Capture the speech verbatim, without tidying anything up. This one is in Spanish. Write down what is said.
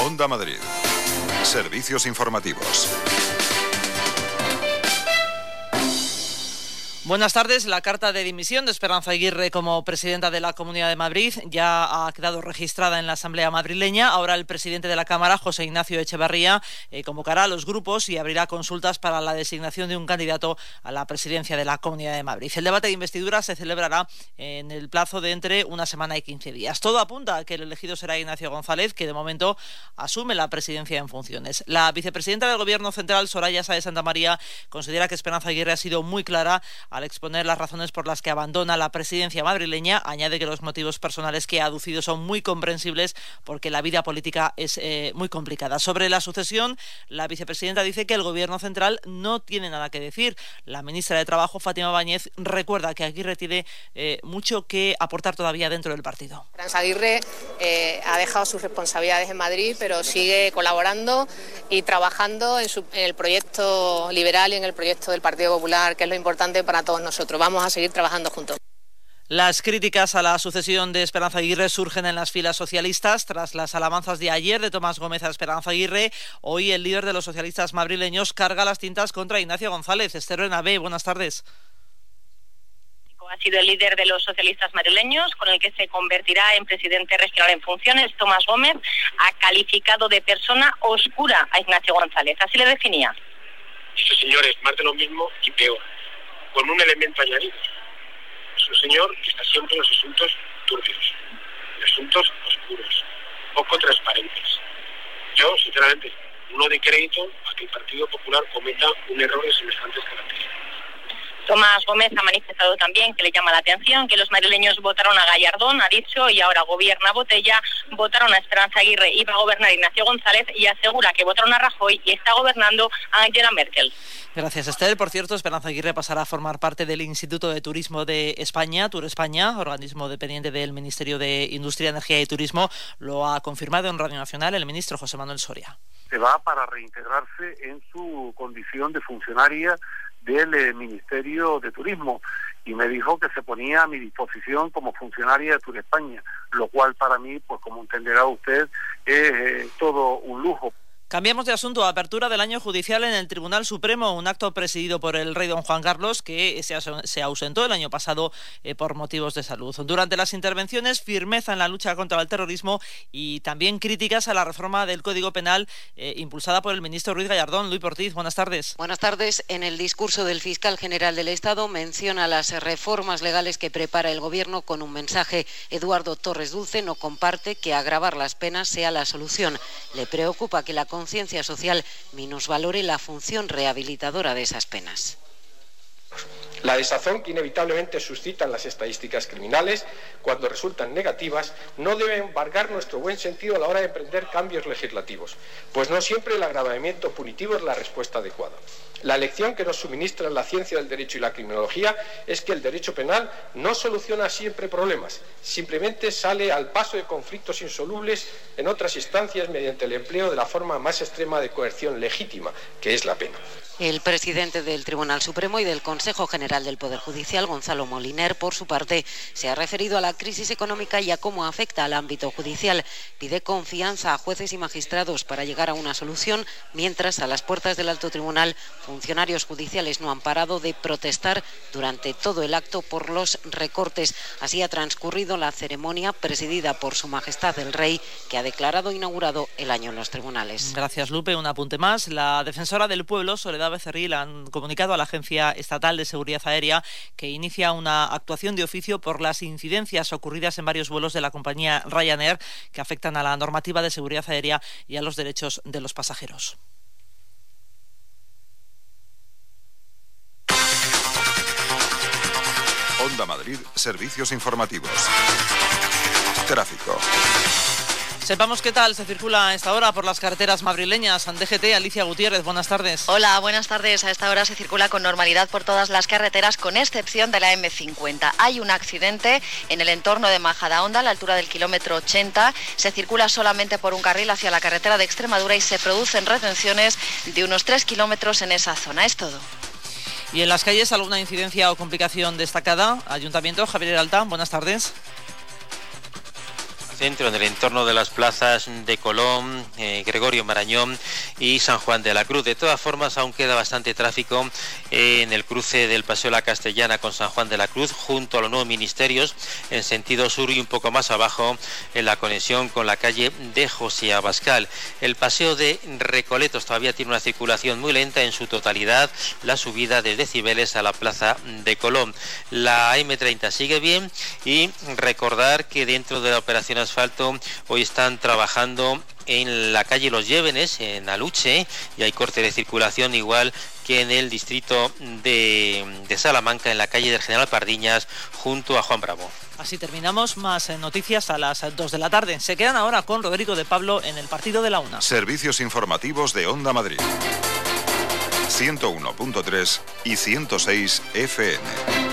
Onda Madrid. Servicios informativos. Buenas tardes. La carta de dimisión de Esperanza Aguirre como presidenta de la Comunidad de Madrid ya ha quedado registrada en la Asamblea madrileña. Ahora el presidente de la Cámara, José Ignacio Echevarría, eh, convocará a los grupos y abrirá consultas para la designación de un candidato a la presidencia de la Comunidad de Madrid. El debate de investidura se celebrará en el plazo de entre una semana y quince días. Todo apunta a que el elegido será Ignacio González, que de momento asume la presidencia en funciones. La vicepresidenta del Gobierno Central, Soraya Sáez Santamaría, considera que Esperanza Aguirre ha sido muy clara al exponer las razones por las que abandona la presidencia madrileña. Añade que los motivos personales que ha aducido son muy comprensibles porque la vida política es eh, muy complicada. Sobre la sucesión, la vicepresidenta dice que el Gobierno Central no tiene nada que decir. La ministra de Trabajo, Fátima Báñez, recuerda que Aguirre tiene eh, mucho que aportar todavía dentro del partido. Esperanza Aguirre eh, ha dejado sus responsabilidades en Madrid, pero sigue colaborando y trabajando en, su, en el proyecto liberal y en el proyecto del Partido Popular, que es lo importante para todos nosotros. Vamos a seguir trabajando juntos. Las críticas a la sucesión de Esperanza Aguirre surgen en las filas socialistas tras las alabanzas de ayer de Tomás Gómez a Esperanza Aguirre. Hoy el líder de los socialistas madrileños carga las tintas contra Ignacio González. Esther Benabé, buenas tardes. Ha sido el líder de los socialistas madrileños, con el que se convertirá en presidente regional en funciones. Tomás Gómez ha calificado de persona oscura a Ignacio González. Así le definía. Este señor es más de lo mismo y peor, con un elemento añadido. Es un señor que está siempre en los asuntos turbios, en asuntos oscuros, poco transparentes. Yo, sinceramente, no doy crédito a que el Partido Popular cometa un error de semejantes características. Tomás Gómez ha manifestado también que le llama la atención que los madrileños votaron a Gallardón, ha dicho, y ahora gobierna Botella, votaron a Esperanza Aguirre, iba a gobernar Ignacio González, y asegura que votaron a Rajoy y está gobernando a Angela Merkel. Gracias, Esther. Por cierto, Esperanza Aguirre pasará a formar parte del Instituto de Turismo de España, Tour España, organismo dependiente del Ministerio de Industria, Energía y Turismo. Lo ha confirmado en Radio Nacional el ministro José Manuel Soria. Se va para reintegrarse en su condición de funcionaria del eh, Ministerio de Turismo, y me dijo que se ponía a mi disposición como funcionaria de Tour España, lo cual para mí, pues como entenderá usted, es eh, todo un lujo. Cambiamos de asunto. Apertura del año judicial en el Tribunal Supremo, un acto presidido por el rey don Juan Carlos, que se ausentó el año pasado eh, por motivos de salud. Durante las intervenciones, firmeza en la lucha contra el terrorismo y también críticas a la reforma del Código Penal eh, impulsada por el ministro Ruiz Gallardón. Luis Ortiz, buenas tardes. Buenas tardes. En el discurso del fiscal general del Estado menciona las reformas legales que prepara el Gobierno con un mensaje. Eduardo Torres Dulce no comparte que agravar las penas sea la solución. Le preocupa que la conciencia social minusvalore la función rehabilitadora de esas penas. La desazón que inevitablemente suscitan las estadísticas criminales, cuando resultan negativas, no debe embargar nuestro buen sentido a la hora de emprender cambios legislativos, pues no siempre el agravamiento punitivo es la respuesta adecuada. La lección que nos suministra la ciencia del derecho y la criminología es que el derecho penal no soluciona siempre problemas, simplemente sale al paso de conflictos insolubles en otras instancias mediante el empleo de la forma más extrema de coerción legítima, que es la pena. El presidente del Tribunal Supremo y del Consejo General del Poder Judicial, Gonzalo Moliner, por su parte, se ha referido a la crisis económica y a cómo afecta al ámbito judicial. Pide confianza a jueces y magistrados para llegar a una solución, mientras a las puertas del Alto Tribunal funcionarios judiciales no han parado de protestar durante todo el acto por los recortes. Así ha transcurrido la ceremonia presidida por Su Majestad el Rey, que ha declarado inaugurado el año en los tribunales. Gracias, Lupe. Un apunte más. La defensora del pueblo, Soledad Becerril, han comunicado a la Agencia Estatal de Seguridad Aérea que inicia una actuación de oficio por las incidencias ocurridas en varios vuelos de la compañía Ryanair que afectan a la normativa de seguridad aérea y a los derechos de los pasajeros. Onda Madrid, servicios informativos. Tráfico. Sepamos qué tal se circula a esta hora por las carreteras madrileñas. D G T, Alicia Gutiérrez, buenas tardes. Hola, buenas tardes. A esta hora se circula con normalidad por todas las carreteras, con excepción de la eme cincuenta. Hay un accidente en el entorno de Majadahonda, a la altura del kilómetro ochenta. Se circula solamente por un carril hacia la carretera de Extremadura y se producen retenciones de unos tres kilómetros en esa zona. Es todo. Y en las calles, ¿alguna incidencia o complicación destacada? Ayuntamiento, Javier Alta, buenas tardes. centro, en el entorno de las plazas de Colón, eh, Gregorio Marañón y San Juan de la Cruz. De todas formas, aún queda bastante tráfico eh, en el cruce del Paseo La Castellana con San Juan de la Cruz, junto a los nuevos ministerios, en sentido sur, y un poco más abajo en la conexión con la calle de José Abascal. El Paseo de Recoletos todavía tiene una circulación muy lenta en su totalidad, la subida desde Cibeles a la plaza de Colón. La eme treinta sigue bien, y recordar que dentro de la operación asfalto hoy están trabajando en la calle Los Llévenes, en Aluche, y hay corte de circulación igual que en el distrito de, de Salamanca, en la calle del General Pardiñas, junto a Juan Bravo. Así terminamos. Más noticias a las dos de la tarde. Se quedan ahora con Rodrigo de Pablo en el partido de la una. Servicios informativos de Onda Madrid. ciento uno punto tres y ciento seis efe eme.